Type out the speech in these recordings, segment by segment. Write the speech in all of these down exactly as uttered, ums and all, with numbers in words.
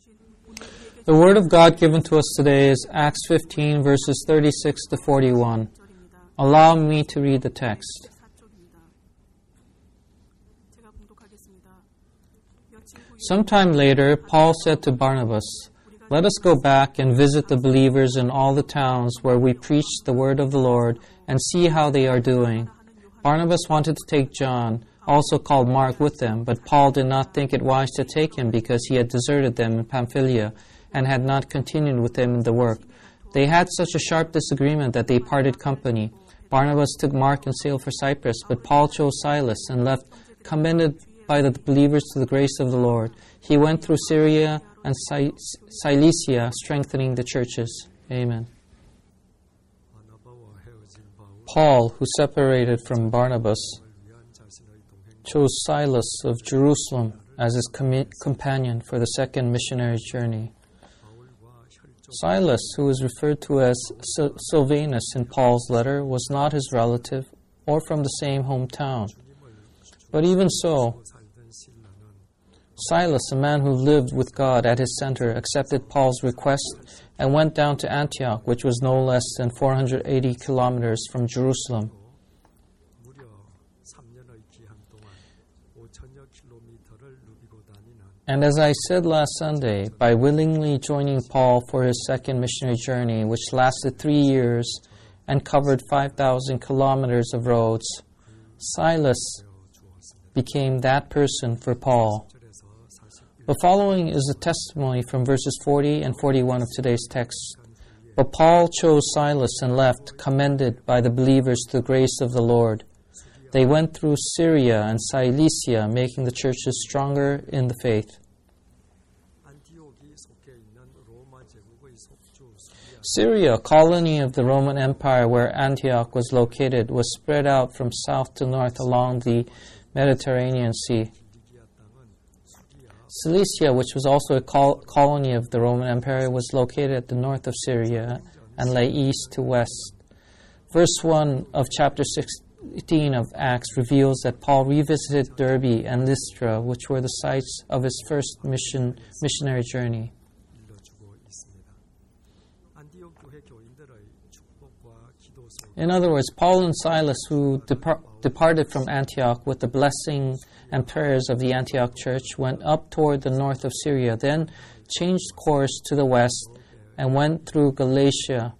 The Word of God given to us today is Acts fifteen, verses thirty-six to forty-one. Allow me to read the text. Sometime later, Paul said to Barnabas, "Let us go back and visit the believers in all the towns where we preached the word of the Lord and see how they are doing." Barnabas wanted to take John, also called Mark, with them, but Paul did not think it wise to take him because he had deserted them in Pamphylia and had not continued with them in the work. They had such a sharp disagreement that they parted company. Barnabas took Mark and sailed for Cyprus, but Paul chose Silas and left, commended by the believers to the grace of the Lord. He went through Syria and Cilicia, strengthening the churches. Amen. Paul, who separated from Barnabas, chose Silas of Jerusalem as his com- companion for the second missionary journey. Silas, who is referred to as Sil- Silvanus in Paul's letter, was not his relative or from the same hometown. But even so, Silas, a man who lived with God at his center, accepted Paul's request and went down to Antioch, which was no less than four hundred eighty kilometers from Jerusalem. And as I said last Sunday, by willingly joining Paul for his second missionary journey, which lasted three years and covered five thousand kilometers of roads, Silas became that person for Paul. The following is a testimony from verses forty and forty-one of today's text. But Paul chose Silas and left, commended by the believers to the grace of the Lord. They went through Syria and Cilicia, making the churches stronger in the faith. Syria, a colony of the Roman Empire where Antioch was located, was spread out from south to north along the Mediterranean Sea. Cilicia, which was also a col- colony of the Roman Empire, was located at the north of Syria and lay east to west. Verse one of chapter sixteen of Acts reveals that Paul revisited Derbe and Lystra, which were the sites of his first mission missionary journey. In other words, Paul and Silas, who depart, departed from Antioch with the blessing and prayers of the Antioch church, went up toward the north of Syria, then changed course to the west and went through Galatia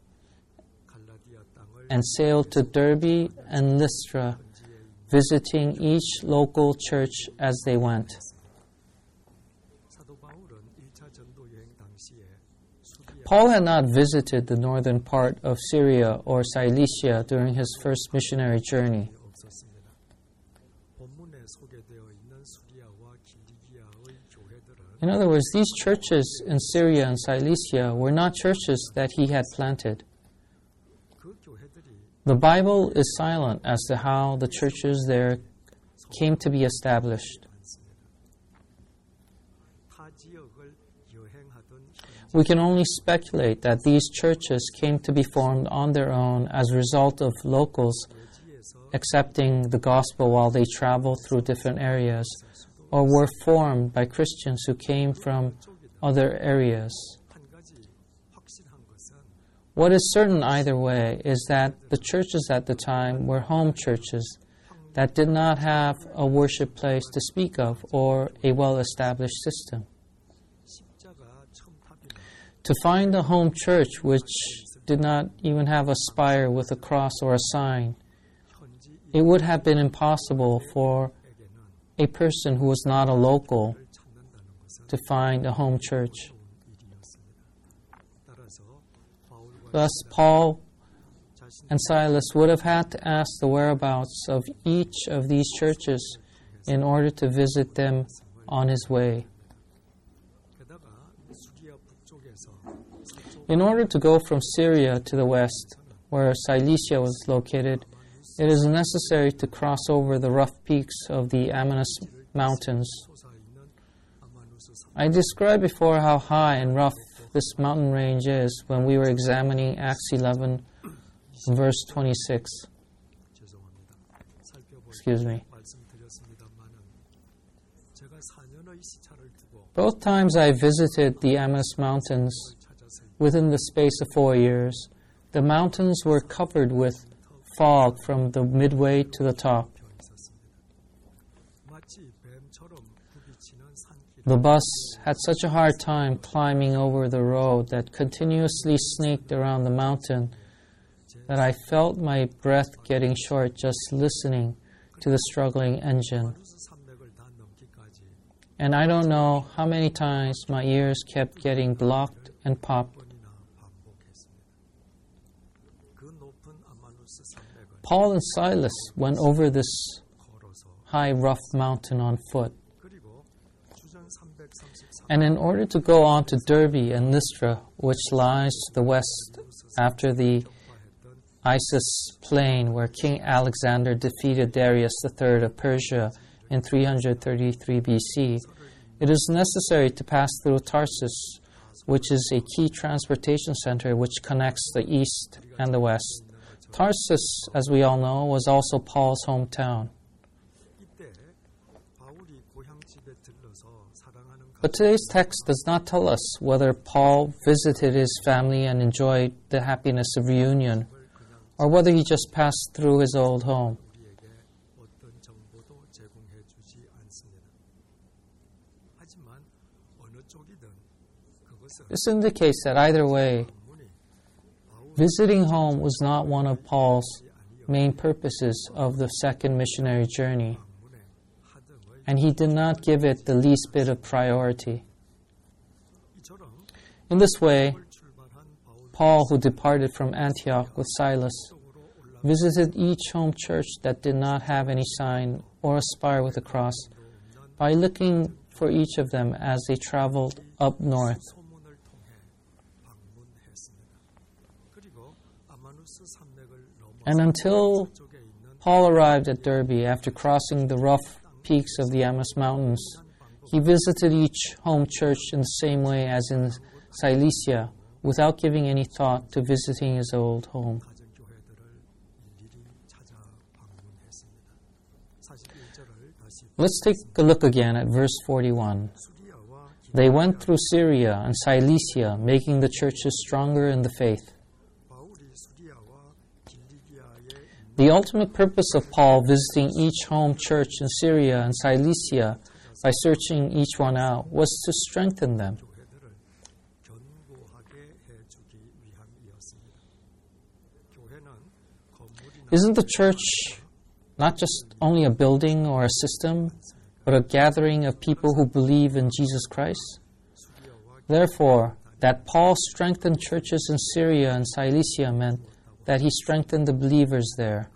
and sailed to Derbe and Lystra, visiting each local church as they went. Paul had not visited the northern part of Syria or Cilicia during his first missionary journey. In other words, these churches in Syria and Cilicia were not churches that he had planted. The Bible is silent as to how the churches there came to be established. We can only speculate that these churches came to be formed on their own as a result of locals accepting the gospel while they traveled through different areas, or were formed by Christians who came from other areas. What is certain either way is that the churches at the time were home churches that did not have a worship place to speak of or a well-established system. To find a home church which did not even have a spire with a cross or a sign, it would have been impossible for a person who was not a local to find a home church. Thus, Paul and Silas would have had to ask the whereabouts of each of these churches in order to visit them on his way. In order to go from Syria to the west, where Cilicia was located, it is necessary to cross over the rough peaks of the Amanus Mountains. I described before how high and rough this mountain range is when we were examining Acts eleven, verse twenty-six. Excuse me. Both times I visited the Emmaus Mountains within the space of four years. The mountains were covered with fog from the midway to the top. The bus had such a hard time climbing over the road that continuously snaked around the mountain that I felt my breath getting short just listening to the struggling engine. And I don't know how many times my ears kept getting blocked and popped. Paul and Silas went over this high, rough mountain on foot. And in order to go on to Derbe and Lystra, which lies to the west after the Isis plain where King Alexander defeated Darius the third of Persia in three hundred thirty-three B C, it is necessary to pass through Tarsus, which is a key transportation center which connects the east and the west. Tarsus, as we all know, was also Paul's hometown. But today's text does not tell us whether Paul visited his family and enjoyed the happiness of reunion, or whether he just passed through his old home. This indicates that either way, visiting home was not one of Paul's main purposes of the second missionary journey, and he did not give it the least bit of priority. In this way, Paul, who departed from Antioch with Silas, visited each home church that did not have any sign or a spire with a cross by looking for each of them as they traveled up north. And until Paul arrived at Derbe after crossing the rough peaks of the Emmaus Mountains, he visited each home church in the same way as in Cilicia, without giving any thought to visiting his old home. Let's take a look again at verse forty-one. They went through Syria and Cilicia, making the churches stronger in the faith. The ultimate purpose of Paul visiting each home church in Syria and Cilicia by searching each one out was to strengthen them. Isn't the church not just only a building or a system, but a gathering of people who believe in Jesus Christ? Therefore, that Paul strengthened churches in Syria and Cilicia meant that he strengthened the believers there.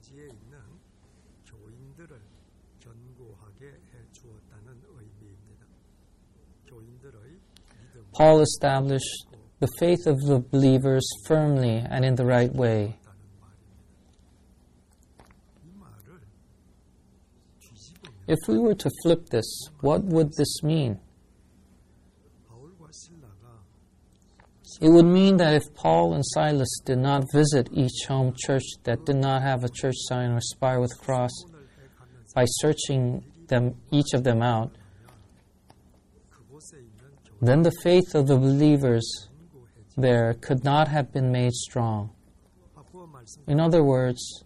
Paul established the faith of the believers firmly and in the right way. If we were to flip this, what would this mean? It would mean that if Paul and Silas did not visit each home church that did not have a church sign or spire with a cross by searching them, each of them out, then the faith of the believers there could not have been made strong. In other words,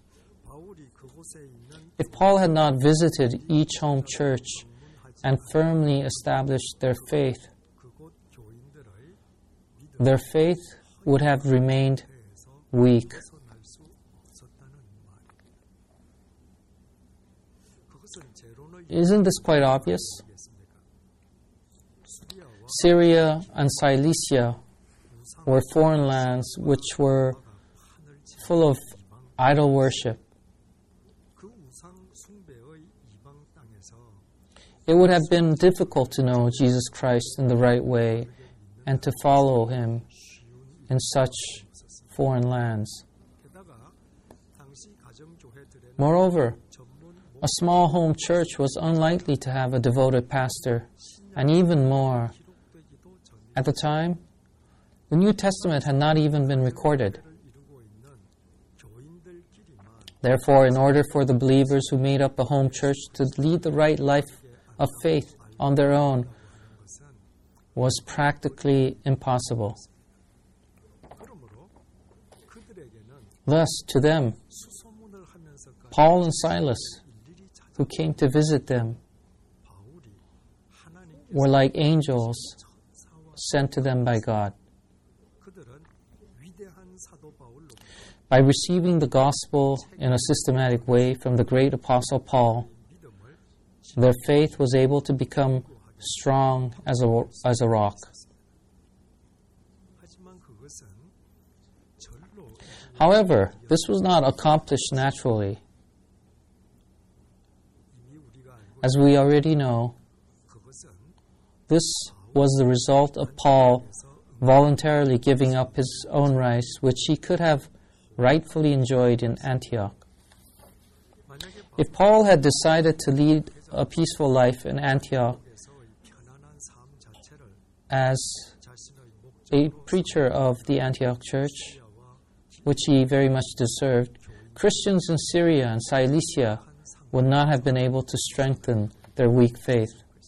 if Paul had not visited each home church and firmly established their faith, their faith would have remained weak. Isn't this quite obvious? Syria and Cilicia were foreign lands which were full of idol worship. It would have been difficult to know Jesus Christ in the right way and to follow him in such foreign lands. Moreover, a small home church was unlikely to have a devoted pastor, and even more, at the time, the New Testament had not even been recorded. Therefore, in order for the believers who made up a home church to lead the right life of faith on their own, was practically impossible. Thus, to them, Paul and Silas, who came to visit them, were like angels sent to them by God. By receiving the gospel in a systematic way from the great apostle Paul, their faith was able to become strong as a, as a rock. However, this was not accomplished naturally. As we already know, this was the result of Paul voluntarily giving up his own rights, which he could have rightfully enjoyed in Antioch. If Paul had decided to lead a peaceful life in Antioch as a preacher of the Antioch church, which he very much deserved, Christians in Syria and Cilicia would not have been able to strengthen their weak faith.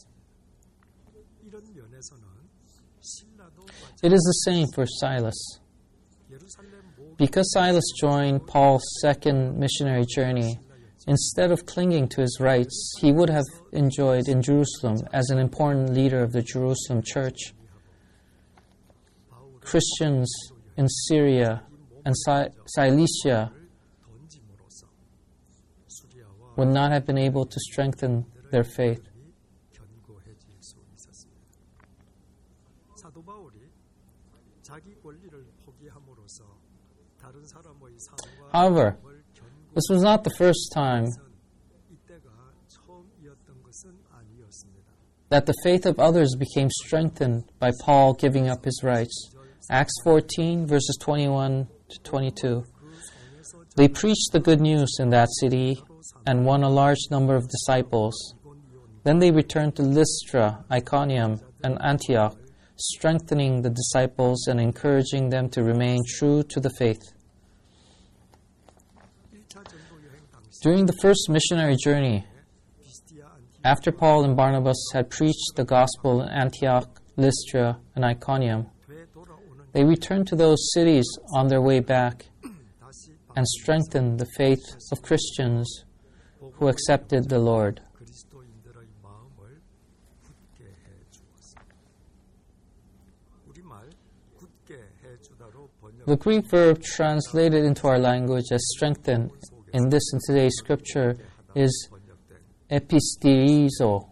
It is the same for Silas. Because Silas joined Paul's second missionary journey, instead of clinging to his rights, he would have enjoyed in Jerusalem as an important leader of the Jerusalem church. Christians in Syria and Cilicia would not have been able to strengthen their faith. However, this was not the first time that the faith of others became strengthened by Paul giving up his rights. Acts fourteen, verses twenty-one to twenty-two. They preached the good news in that city and won a large number of disciples. Then they returned to Lystra, Iconium, and Antioch, strengthening the disciples and encouraging them to remain true to the faith. During the first missionary journey, after Paul and Barnabas had preached the gospel in Antioch, Lystra, and Iconium, they returned to those cities on their way back and strengthened the faith of Christians who accepted the Lord. The Greek verb translated into our language as strengthen in this and today's scripture is epistirizo.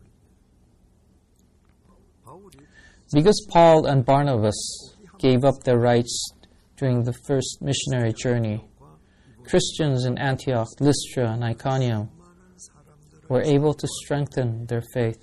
Because Paul and Barnabas gave up their rights during the first missionary journey, Christians in Antioch, Lystra, and Iconium were able to strengthen their faith.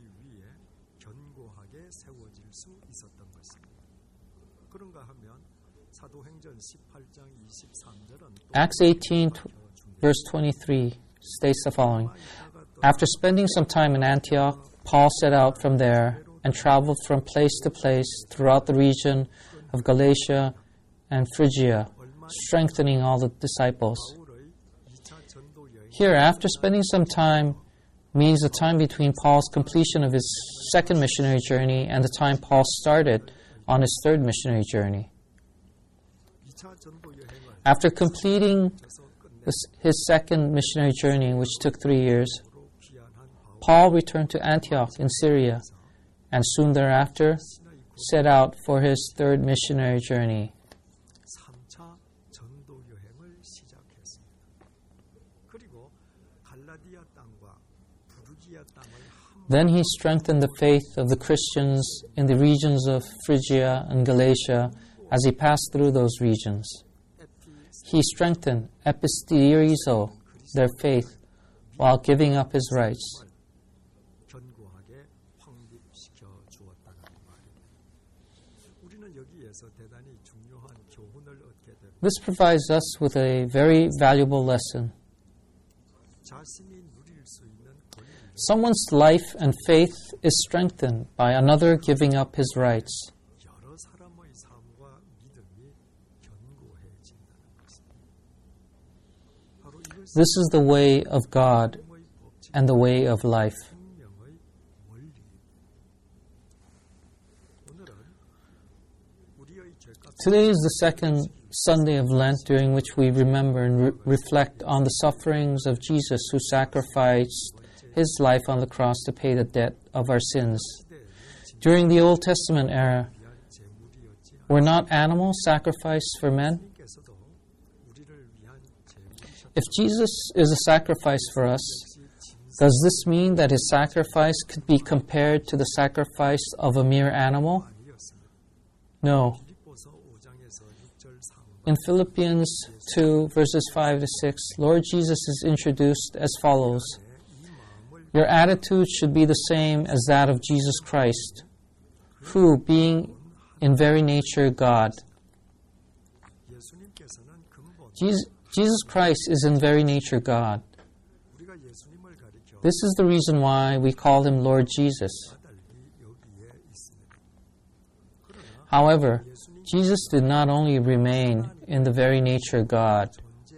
Acts eighteen, verse twenty-three states the following. After spending some time in Antioch, Paul set out from there and traveled from place to place throughout the region of Galatia and Phrygia, strengthening all the disciples. Here, after spending some time means the time between Paul's completion of his second missionary journey and the time Paul started on his third missionary journey. After completing this, his second missionary journey, which took three years, Paul returned to Antioch in Syria and soon thereafter set out for his third missionary journey. Then he strengthened the faith of the Christians in the regions of Phrygia and Galatia as he passed through those regions. He strengthened epistirizo, their faith, while giving up his rights. This provides us with a very valuable lesson. Someone's life and faith is strengthened by another giving up his rights. This is the way of God and the way of life. Today is the second Sunday of Lent, during which we remember and re- reflect on the sufferings of Jesus, who sacrificed his life on the cross to pay the debt of our sins. During the Old Testament era, were not animals sacrificed for men? If Jesus is a sacrifice for us, does this mean that his sacrifice could be compared to the sacrifice of a mere animal? No. In Philippians two, verses five to six, Lord Jesus is introduced as follows: Your attitude should be the same as that of Jesus Christ, who, being in very nature God. Jesus, Jesus Christ is in very nature God. This is the reason why we call him Lord Jesus. However, Jesus did not only remain in the very nature God.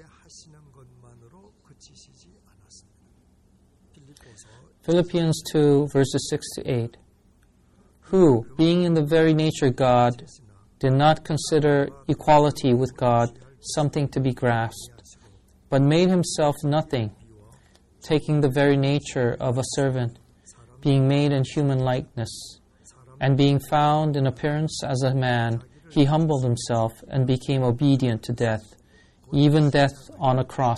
Philippians two, verses six to eight. Who, being in the very nature God, did not consider equality with God something to be grasped, but made himself nothing, taking the very nature of a servant, being made in human likeness, and being found in appearance as a man, he humbled himself and became obedient to death, even death on a cross.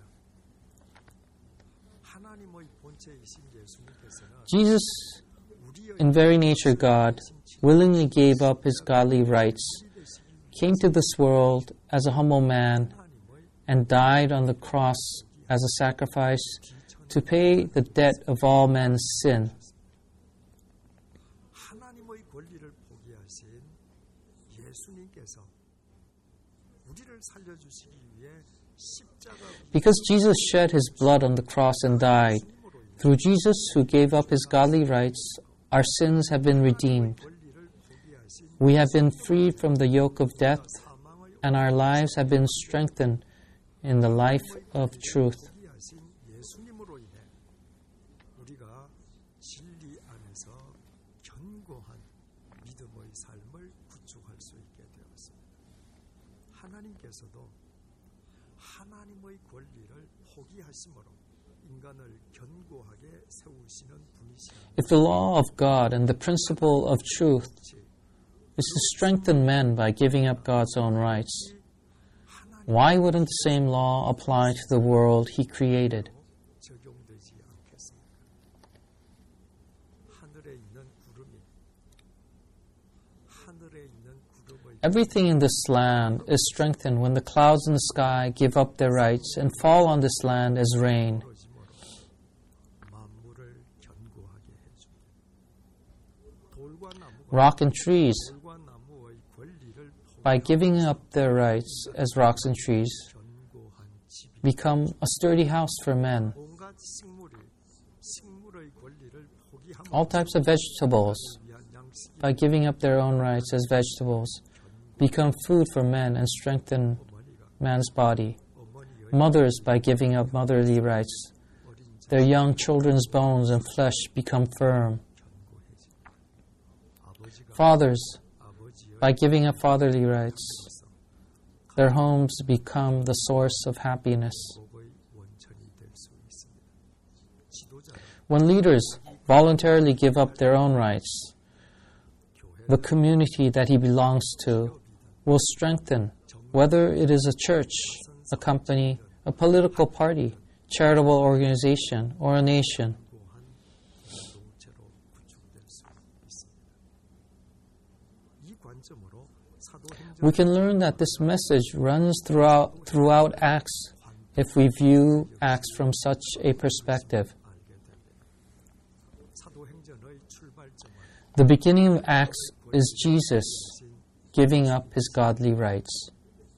Jesus, in very nature God, willingly gave up his godly rights, came to this world as a humble man, and died on the cross as a sacrifice to pay the debt of all men's sin. Because Jesus shed his blood on the cross and died, through Jesus, who gave up his godly rights, our sins have been redeemed. We have been freed from the yoke of death, and our lives have been strengthened in the life of truth. If the law of God and the principle of truth is to strengthen men by giving up God's own rights, why wouldn't the same law apply to the world he created? Everything in this land is strengthened when the clouds in the sky give up their rights and fall on this land as rain. Rock and trees, by giving up their rights as rocks and trees, become a sturdy house for men. All types of vegetables, by giving up their own rights as vegetables, become food for men and strengthen man's body. Mothers, by giving up motherly rights, their young children's bones and flesh become firm. Fathers, by giving up fatherly rights, their homes become the source of happiness. When leaders voluntarily give up their own rights, the community that he belongs to will strengthen, whether it is a church, a company, a political party, charitable organization, or a nation. We can learn that this message runs throughout, throughout Acts if we view Acts from such a perspective. The beginning of Acts is Jesus giving up his godly rights.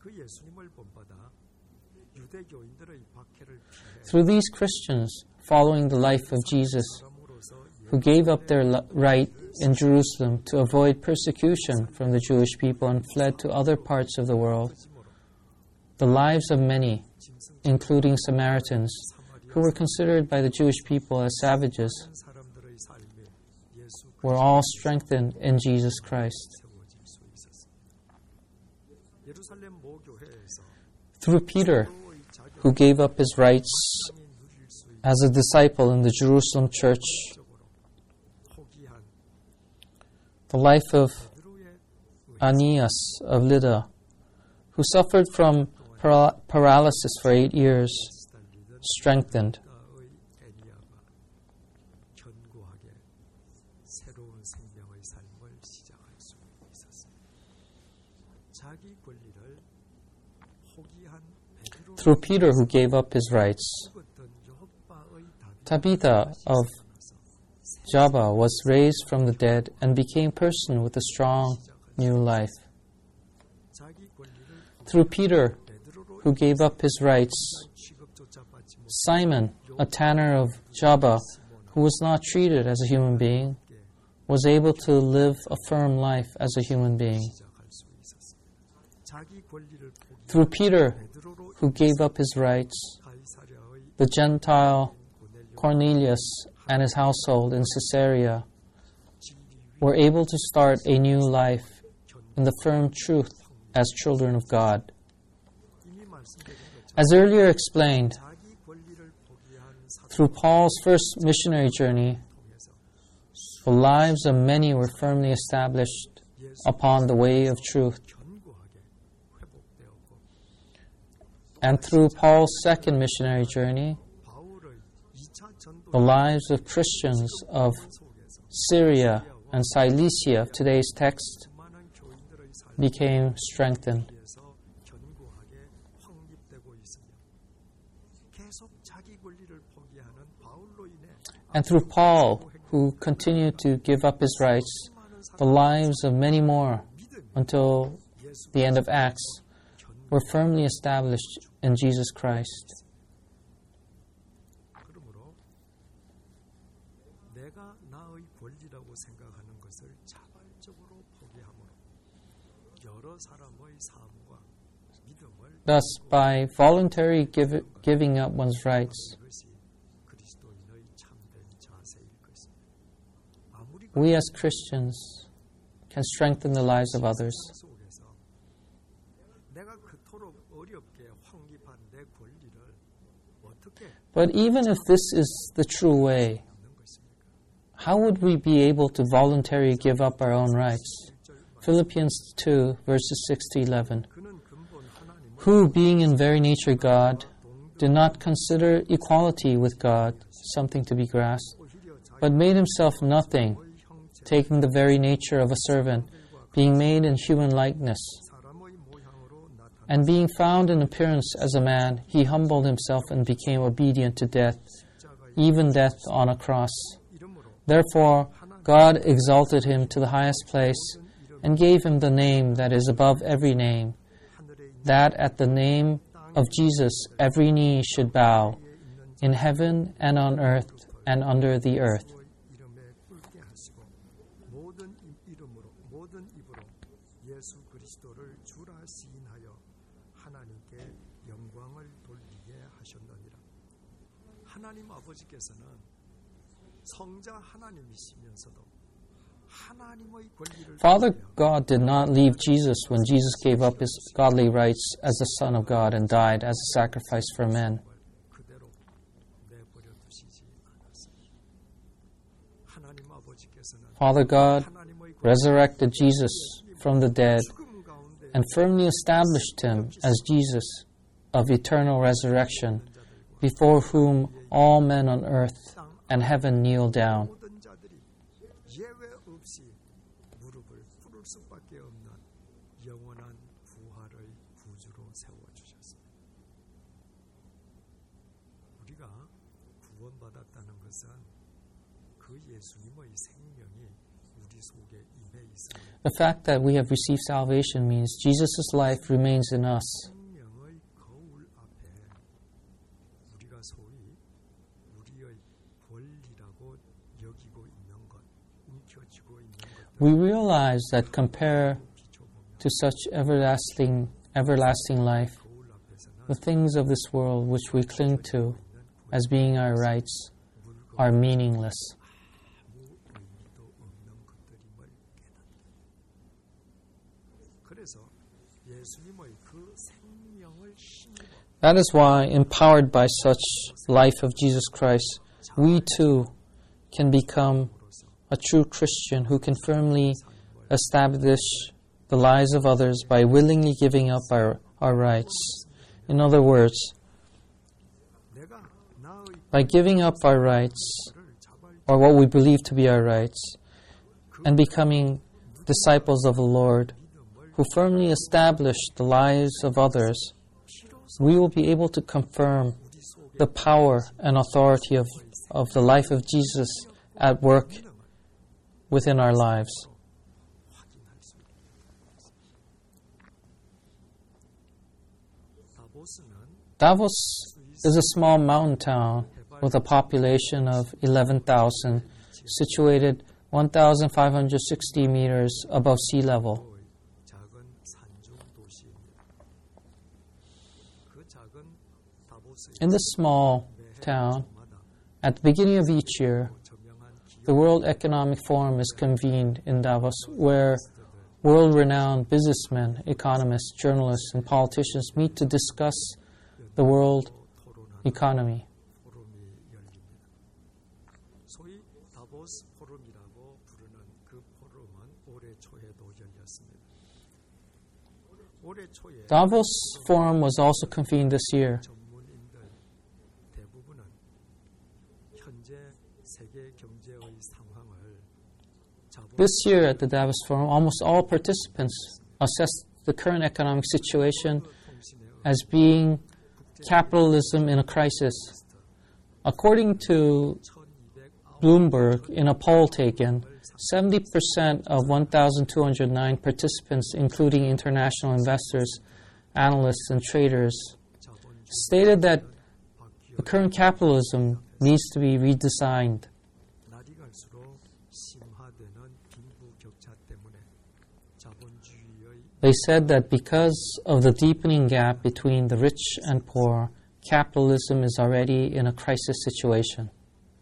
Through these Christians following the life of Jesus, who gave up their right in Jerusalem to avoid persecution from the Jewish people and fled to other parts of the world, the lives of many, including Samaritans, who were considered by the Jewish people as savages, were all strengthened in Jesus Christ. Through Peter, who gave up his rights as a disciple in the Jerusalem church, the life of Aeneas of Lydda, who suffered from para- paralysis for eight years, strengthened. Through Peter, who gave up his rights, Tabitha of Joppa was raised from the dead and became a person with a strong new life. Through Peter, who gave up his rights, Simon, a tanner of Joppa, who was not treated as a human being, was able to live a firm life as a human being. Through Peter, who gave up his rights, the Gentile Cornelius and his household in Caesarea were able to start a new life in the firm truth as children of God. As earlier explained, through Paul's first missionary journey, the lives of many were firmly established upon the way of truth. And through Paul's second missionary journey, the lives of Christians of Syria and Cilicia, of today's text, became strengthened. And through Paul, who continued to give up his rights, the lives of many more until the end of Acts were firmly established in Jesus Christ. Thus, by voluntary give, giving up one's rights, we as Christians can strengthen the lives of others. But even if this is the true way, how would we be able to voluntarily give up our own rights? Philippians two, verses six to eleven. Who, being in very nature God, did not consider equality with God something to be grasped, but made himself nothing, taking the very nature of a servant, being made in human likeness. And being found in appearance as a man, he humbled himself and became obedient to death, even death on a cross. Therefore, God exalted him to the highest place and gave him the name that is above every name, that at the name of Jesus every knee should bow, in heaven and on earth and under the earth. Father God did not leave Jesus when Jesus gave up his godly rights as the Son of God and died as a sacrifice for men. Father God resurrected Jesus from the dead and firmly established him as Jesus of eternal resurrection, before whom all men on earth and heaven kneel down. The fact that we have received salvation means Jesus' life remains in us. We realize that compared to such everlasting, everlasting life, the things of this world which we cling to as being our rights are meaningless. That is why, empowered by such life of Jesus Christ, we too can become a true Christian who can firmly establish the lives of others by willingly giving up our, our rights. In other words, by giving up our rights, or what we believe to be our rights, and becoming disciples of the Lord, who firmly establish the lives of others, we will be able to confirm the power and authority of, of the life of Jesus at work within our lives. Davos is a small mountain town with a population of eleven thousand, situated one thousand five hundred sixty meters above sea level. In this small town, at the beginning of each year, the World Economic Forum is convened in Davos, where world-renowned businessmen, economists, journalists, and politicians meet to discuss the world economy. Davos Forum was also convened this year. This year at the Davos Forum, almost all participants assessed the current economic situation as being capitalism in a crisis. According to Bloomberg, in a poll taken, seventy percent of one thousand two hundred nine participants, including international investors, analysts, and traders, stated that the current capitalism needs to be redesigned. They said that because of the deepening gap between the rich and poor, capitalism is already in a crisis situation.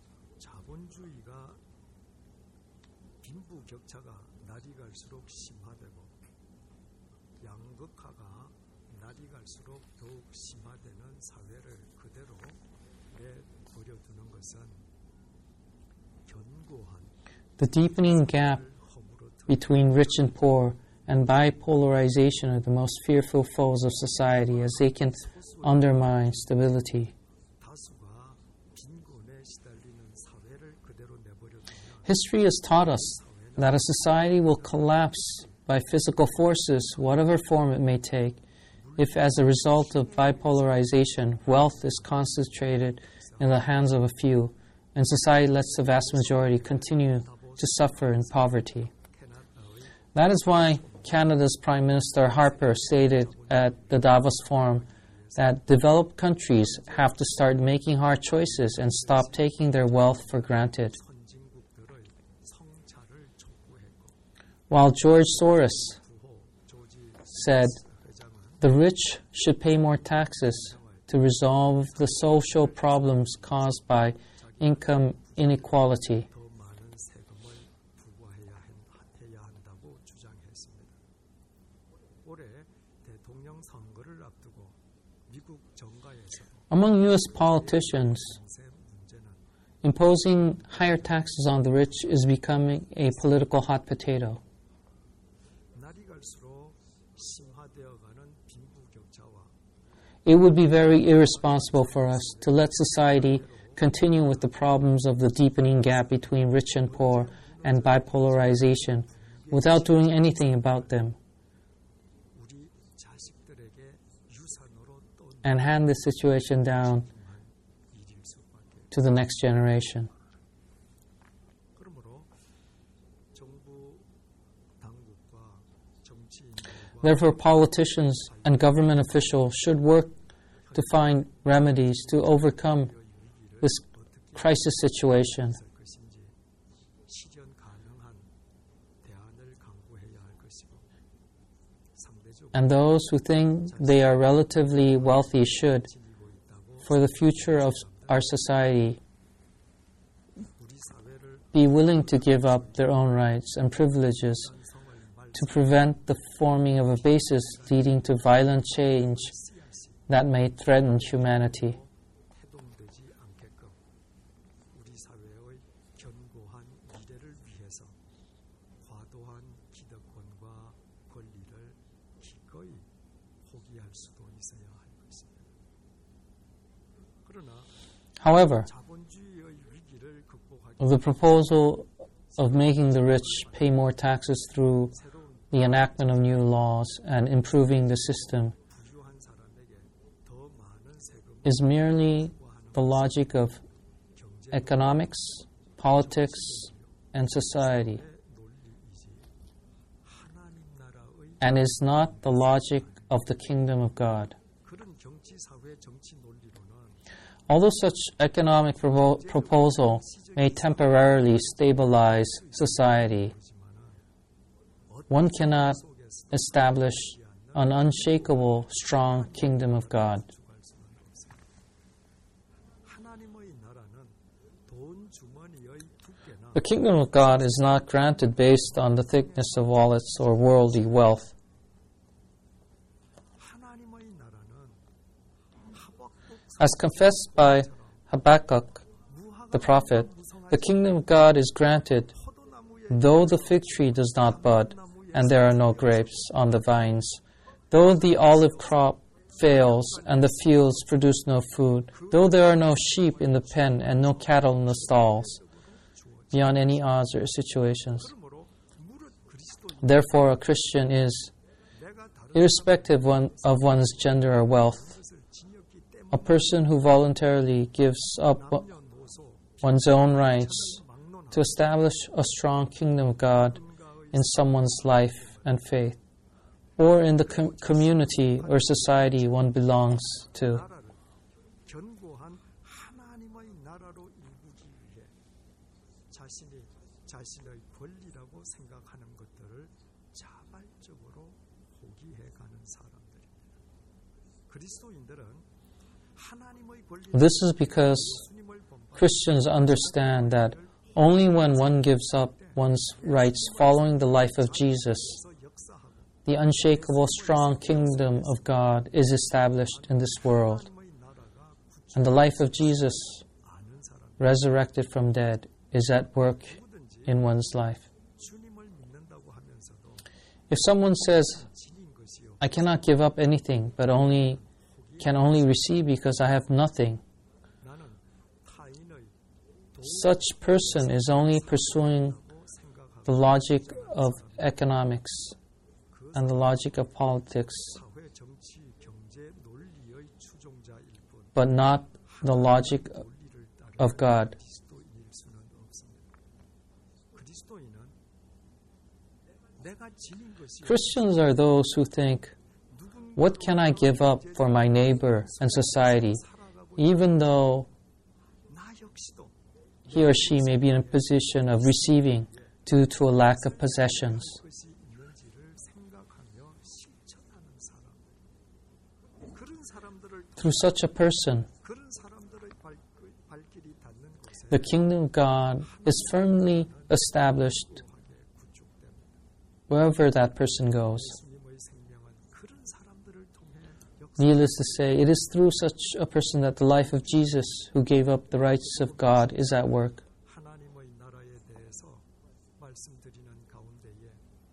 The deepening gap between rich and poor and bipolarization are the most fearful foes of society, as they can undermine stability. History has taught us that a society will collapse by physical forces, whatever form it may take, if as a result of bipolarization, wealth is concentrated in the hands of a few, and society lets the vast majority continue to suffer in poverty. That is why Canada's Prime Minister Harper stated at the Davos Forum that developed countries have to start making hard choices and stop taking their wealth for granted. While George Soros said the rich should pay more taxes to resolve the social problems caused by income inequality. Among U S politicians, imposing higher taxes on the rich is becoming a political hot potato. It would be very irresponsible for us to let society continue with the problems of the deepening gap between rich and poor and bipolarization without doing anything about them, and hand the situation down to the next generation. Therefore, politicians and government officials should work to find remedies to overcome this crisis situation. And those who think they are relatively wealthy should, for the future of our society, be willing to give up their own rights and privileges to prevent the forming of a basis leading to violent change that may threaten humanity. 해동되지 않게끔 우리 사회의 견고한 미래를 위해서 과도한 기득권과 권리를 기꺼이 포기할 수도 있어야 할 것입니다. 그러나 However, 자본주의의 위기를 극복하기 the proposal of making the rich pay more taxes through the enactment of new laws and improving the system 부유한 사람에게 더 많은 세금을 is merely the logic of 경제 economics, politics, and society, 논리이지 하나님 나라의 and is not the logic of the kingdom of God. 그런 정치 사회 정치 논리로는 Although such economic propo- proposal may temporarily stabilize society, one cannot establish an unshakable, strong kingdom of God. 주갈 수는 없습니다. 하나님의 나라는 돈 주머니의 두께나 The kingdom of God is not granted based on the thickness of wallets or worldly wealth. 하나님의 나라는 하박국 As confessed by Habakkuk, the prophet, the kingdom of God is granted 포도나무에 though the fig tree does not bud and there are no grapes on the vines, though the olive crop fails and the fields produce no food, though there are no sheep in the pen and no cattle in the stalls, beyond any odds or situations. 그러므로 무릇 그리스도인 Therefore, a Christian is, 내가 다른 irrespective one, of one's gender or wealth, 것을 지녔기 때문에 a person who voluntarily gives up 남녀노소 one's own rights 막론하고 to establish a strong kingdom of God in someone's life and faith, or in the com- community or society one belongs to. 나라를 견고한 하나님의 나라로 일구기 위해 자신이 자신의 권리라고 생각하는 것들을 자발적으로 포기해가는 사람들입니다. 그리스도인들은 하나님의 권리를 This is because 주님을 본받아 Christians understand that only when one gives up one's rights following the life of Jesus, 역사하고 the unshakable, strong kingdom of God is established in this world, 하나님의 나라가 and the life of Jesus, 아는 사람 resurrected from dead, is at work 누구든지 in one's life. 주님을 믿는다고 하면서도 If someone says, 지닌 것이요 I cannot give up anything, but only can only receive because I have nothing, 나는 타인의 such person is only pursuing 도라고 생각하고 the logic of economics and the logic of politics, 사회 정치 경제 논리의 추종자일 뿐 but not the logic 논리를 따르는 of God. 그리스도인일 수는 없습니다. 그리스도인은 내가 지닌 것이 Christians are those who think, what can I give up for my neighbor and society, even though 나 역시도 he or she may be in a position of receiving due to a lack of possessions? 것이 있는지를 생각하며 실천하는 사람. 그런 사람들을 Through such a person, 그런 사람들의 발, 발길이 닿는 곳에 the kingdom of God is firmly established 하게 구축됩니다. wherever that person goes. 예수님의 생명은 그런 사람들을 통해 역사 Needless to say, it is through such a person that the life of Jesus, who gave up the rights of God, is at work. 하나님의 나라에 대해서 말씀드리는 가운데에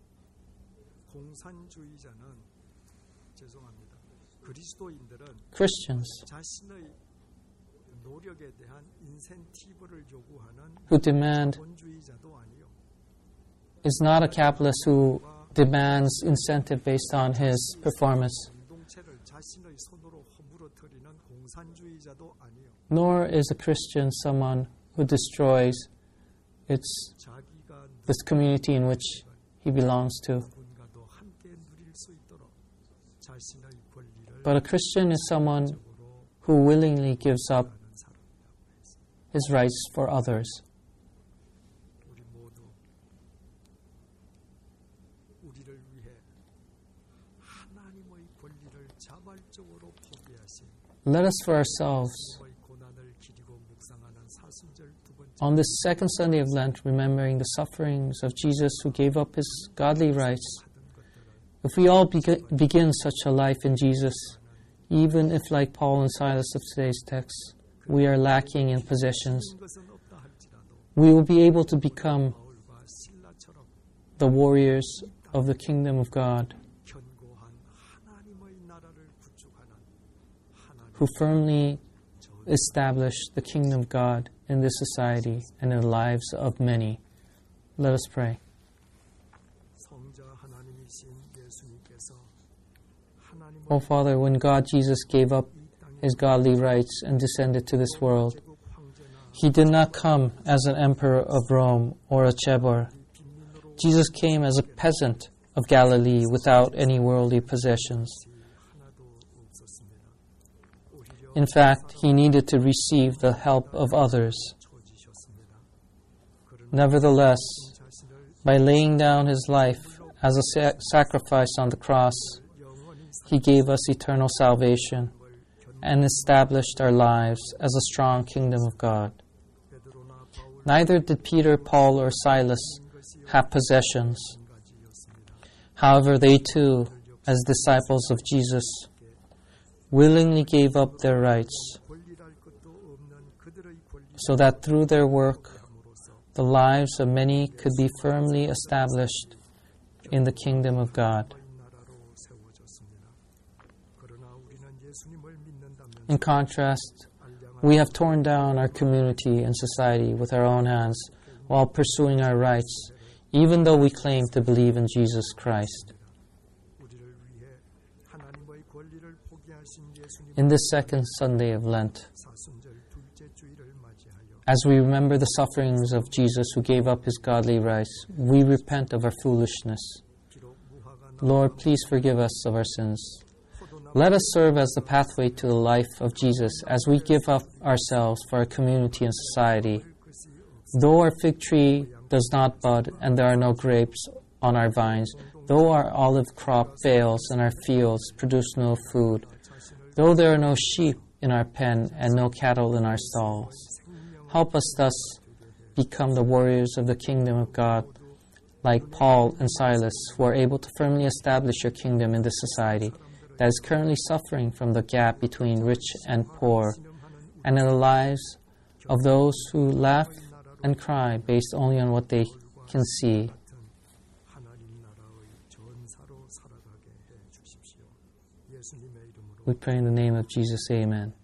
공산주의자는 죄송합니다. 그리스도인들은 Christians 자신의 노력에 대한 인센티브를 요구하는 who demand 자본주의자도 아니요. is not a capitalist who demands incentive based on his performance, 공동체를 자신의 손으로 허물어뜨리는 공산주의자도 아니요. nor is a Christian someone who destroys its 자기가 this community in which he belongs to. 누군가도 함께 누릴 수 있도록 자신의 권리를 But a Christian is someone 적으로 who willingly gives up 하는 사람이라고 했습니다. his rights for others. 우리 모두 우리를 위해 하나님의 권리를 자발적으로 포기하신 Let us for ourselves, 의 고난을 기리고 묵상하는 사순절 두 번째 on this second Sunday of Lent, remembering the sufferings of Jesus who gave up his godly rights, 받은 If we all beg- begin such a life in Jesus, even if, like Paul and Silas of today's text, we are lacking in possessions, 것은 없다 할지라도 we will be able to become 바울과 실라처럼 the warriors of the kingdom of God, 견고한 하나님의 나라를 구축하는 하나님 who firmly establish the kingdom of God in this society and in the lives of many. Let us pray. 성자 하나님이신 예수님께서 하나님의 Oh Father, when God Jesus gave up his godly rights and descended to this world, 제국 황제나 he did not come as an emperor of Rome or a chabar. 빈민으로 Jesus came as a peasant of Galilee without any worldly possessions. 하나도 없었습니다. 오히려 In fact, he needed to receive the help of others. 처지셨습니다. 그러나 Nevertheless, 자신을 by laying down his life as a sa- sacrifice on the cross, 영원히 he gave us eternal salvation and established our lives as a strong kingdom of God. 베드로나 바울 Neither did Peter, Paul, or Silas have possessions. 가지였습니다. However, they too, as disciples of Jesus, willingly gave up their rights 권리랄 것도 없는 그들의 권리 so that through their work, 함으로써 the lives of many could be firmly established in the kingdom of God. 나라로 세워졌습니다. 그러나 우리는 예수님을 믿는다면 In contrast, we have torn down our community and society with our own hands while pursuing our rights, even though we claim to believe in Jesus Christ. 우리를 위해 하나님의 권리를 포기하신 예수님 In this second Sunday of Lent, 사순절 둘째 주일을 맞이하여 as we remember the sufferings of Jesus who gave up his godly rights, we repent of our foolishness. 비록 무화과 Lord, please forgive us of our sins. 포도나무 Let us serve as the pathway to the life of Jesus as we give up ourselves for our community and society. 것이 없 Though our fig tree does not bud and there are no grapes on our vines, though our olive crop fails and our fields produce no food, 자신을 though there are no sheep in our pen and no cattle in our stalls, help us thus become the warriors of the kingdom of God, like Paul and Silas, who are able to firmly establish your kingdom in this society that is currently suffering from the gap between rich and poor, and in the lives of those who laugh and cry based only on what they can see. 같은 하나님 나라의 전사로 살아가게 해 주십시오. 예수님의 이름으로 We pray in the name of Jesus, amen.